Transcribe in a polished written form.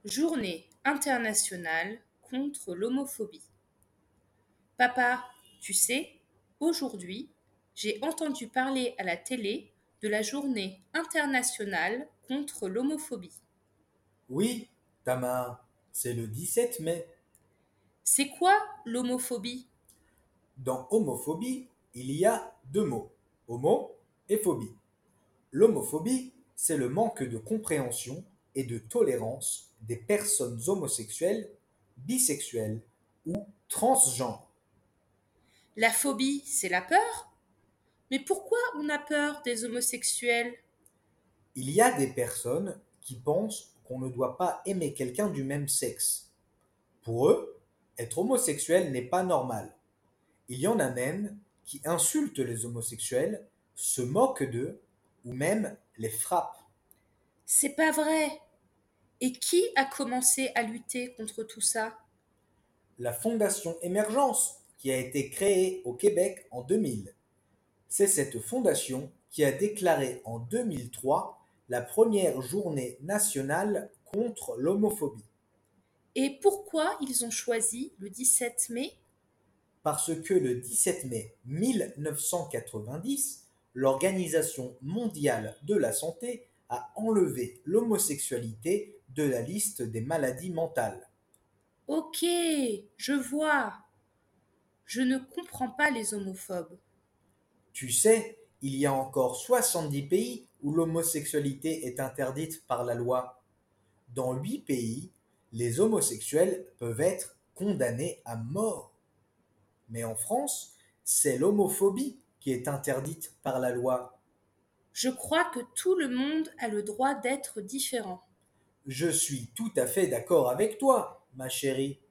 Journée internationale contre l'homophobie. Papa, tu sais, aujourd'hui, j'ai entendu parler à la télé de la journée internationale contre l'homophobie. Oui, Tamar, c'est le 17 mai. C'est quoi l'homophobie? Dans homophobie, il y a deux mots, homo et phobie. L'homophobie, c'est le manque de compréhension et de tolérance des personnes homosexuelles, bisexuelles ou transgenres. La phobie, c'est la peur? Mais pourquoi on a peur des homosexuels? Il y a des personnes qui pensent qu'on ne doit pas aimer quelqu'un du même sexe. Pour eux, être homosexuel n'est pas normal. Il y en a même qui insultent les homosexuels, se moquent d'eux ou même les frappent. C'est pas vrai. Et qui a commencé à lutter contre tout ça? La Fondation Émergence, qui a été créée au Québec en 2000, c'est cette fondation qui a déclaré en 2003 la première journée nationale contre l'homophobie. Et pourquoi ils ont choisi le 17 mai? Parce que le 17 mai 1990, l'Organisation mondiale de la santé a enlevé l'homosexualité de la liste des maladies mentales. Ok, je vois. Je ne comprends pas les homophobes. Tu sais, il y a encore 70 pays où l'homosexualité est interdite par la loi. Dans 8 pays, les homosexuels peuvent être condamnés à mort. Mais en France, c'est l'homophobie qui est interdite par la loi. Je crois que tout le monde a le droit d'être différent. Je suis tout à fait d'accord avec toi, ma chérie.